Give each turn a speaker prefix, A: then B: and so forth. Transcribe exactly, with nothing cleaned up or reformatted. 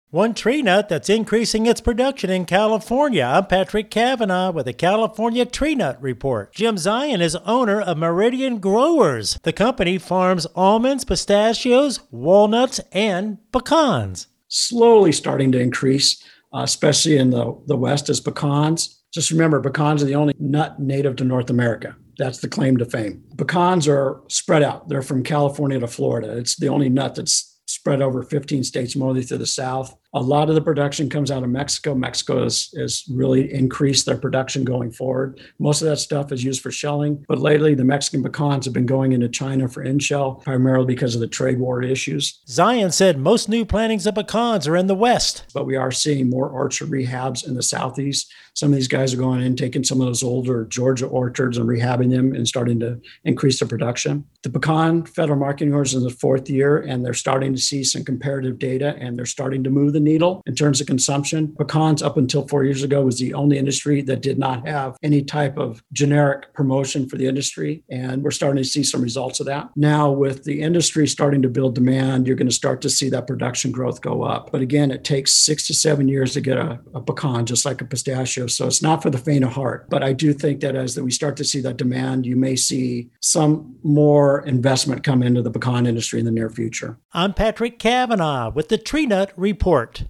A: One tree nut that's increasing its production in California. I'm Patrick Cavanaugh with the California Tree Nut Report. Jim Zion is owner of Meridian Growers. The company farms almonds, pistachios, walnuts, and pecans.
B: Slowly starting to increase, uh, especially in the, the West, is pecans. Just remember, pecans are the only nut native to North America. That's the claim to fame. Pecans are spread out. They're from California to Florida. It's the only nut that's spread over fifteen states, mostly through the South. A lot of the production comes out of Mexico. Mexico has, has really increased their production going forward. Most of that stuff is used for shelling, but lately the Mexican pecans have been going into China for in-shell, primarily because of the trade war issues.
A: Zion said most new plantings of pecans are in the West.
B: But we are seeing more orchard rehabs in the Southeast. Some of these guys are going in, taking some of those older Georgia orchards and rehabbing them and starting to increase the production. The pecan federal marketing orders in the fourth year, and they're starting to see some comparative data, and they're starting to move the needle in terms of consumption. Pecans, up until four years ago, was the only industry that did not have any type of generic promotion for the industry. And we're starting to see some results of that. Now, with the industry starting to build demand, you're going to start to see that production growth go up. But again, it takes six to seven years to get a, a pecan, just like a pistachio. So it's not for the faint of heart. But I do think that as we start to see that demand, you may see some more investment come into the pecan industry in the near future.
A: I'm Patrick Cavanaugh with the Tree Nut Report.